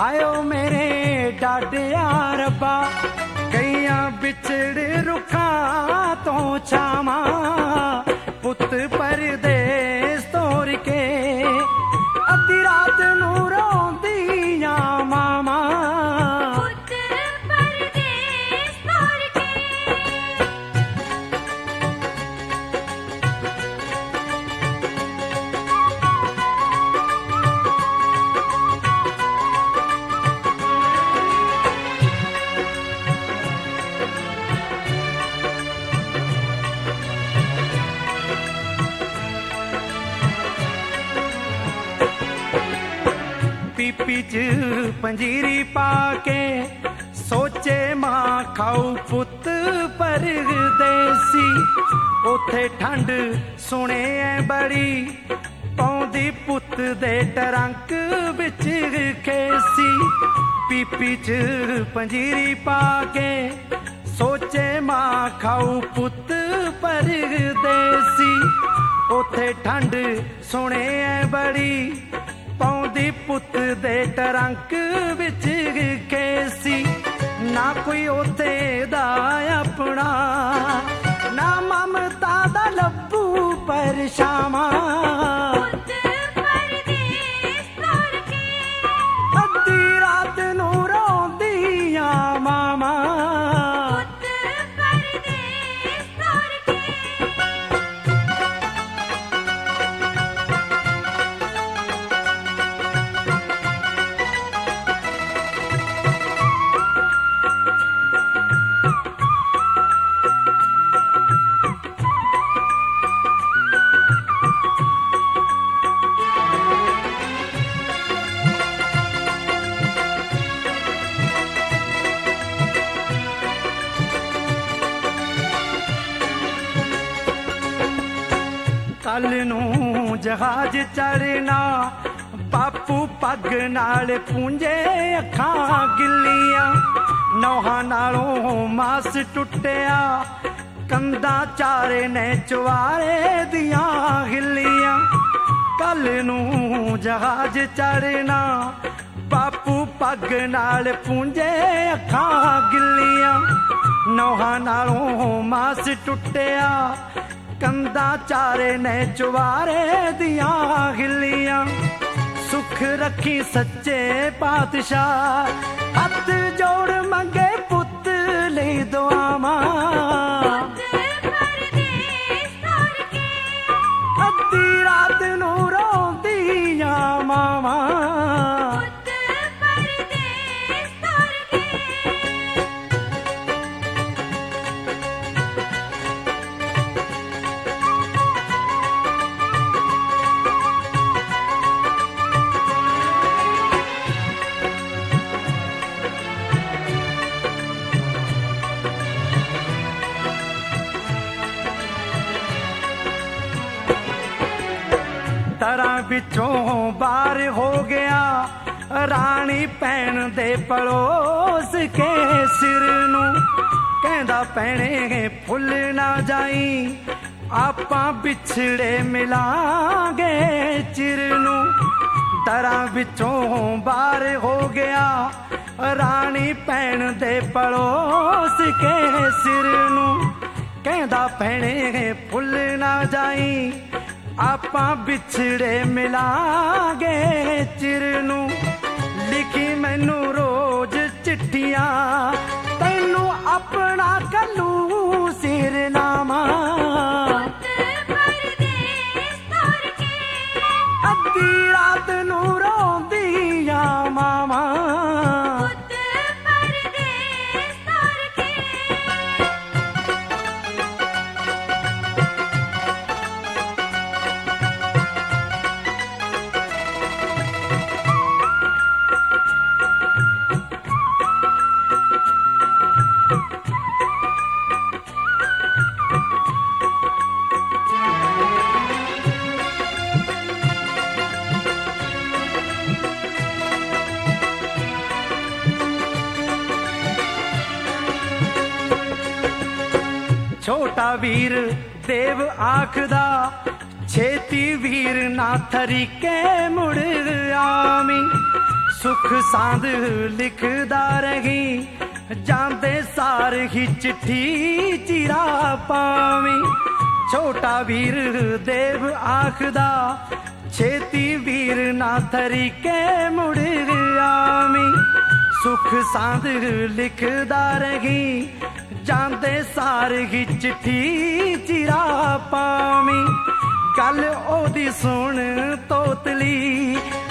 आयो मेरे डाडिया रब्बा कईयां बिछड़ रुखा तो छावा पुत परदेस तोर के अद्धी रात नूं रोंदियां मामा पीपी च पंजीरी पाके सोचे मां खाऊ पुत परदेसी उथे ठंड सुने बड़ी पौंदी पुत दे टरंक बिच खेसी पीपी च पंजीरी पाके सोचे मां खाऊ पुत परदेसी उथे ठंड सुने बड़ी पौंदी पुत दे टरंक विच कैसी ना कोई ओथे दा अपना ना ममता दा लब्बू परछावां अद्धी रात नूं रोंदियां मामा कल नूं जहाज चढ़ना बापू पग नाल पूंजे अखां गिल्लियां नौहां नालों मास टुटिया कंधा चारे ने चवारे दियां हिल्लियां कल नूं जहाज चढ़ना बापू पग नाल पूंजे अखां गिल्लियां नौहां नालों मास टुटिया कंधा चारे ने चवारे दियां हिल्लियां सुख रखी सच्चे पातशाह हथ जोड़ मंगे पुत लई दुआवां अद्धी रात नूं रोंदियां मावां तरां विचों बाहर हो गया रानी भैन दे पड़ोस के सिर नूं कहंदा भैणे फुल ना जाई आपां बिछड़े मिलांगे चिर नूं तरां विचों बाहर हो गया रानी भैन दे पड़ोस के सिर नूं कहंदा भैणे फुल ना जाई आपां बिछड़े मिलांगे चिर नूं लिखी मैनू रोज चिट्ठियां तैनू अपना कल्लू सिरनामा अद्धी रात नूं रोंदियां मावां छोटा वीर देव आखदा छेती वीर ना थरीके मुड़ आमी ਸੁਖ ਸਾਂਦ ਲਿਖਦਾ ਰਹੀ, ਜਾਂਦੇ ਸਾਰ ਹੀ ਚਿੱਠੀ ਚਿਰਾ ਪਾਵੀਂ। ਛੋਟਾ ਵੀਰ ਦੇਵ ਆਖਦਾ, ਛੇਤੀ ਵੀਰ ਨਾ ਤਰੀਕੇ ਮੁੜ ਆਵੀਂ। ਸੁਖ ਸਾਂਦ ਲਿਖਦਾ ਰਹੀ, ਜਾਂਦੇ ਸਾਰ ਹੀ ਚਿੱਠੀ ਚਿਰਾ ਪਾਵੀਂ। ਗੱਲ ਉਹਦੀ ਸੁਣ ਤੋਤਲੀ,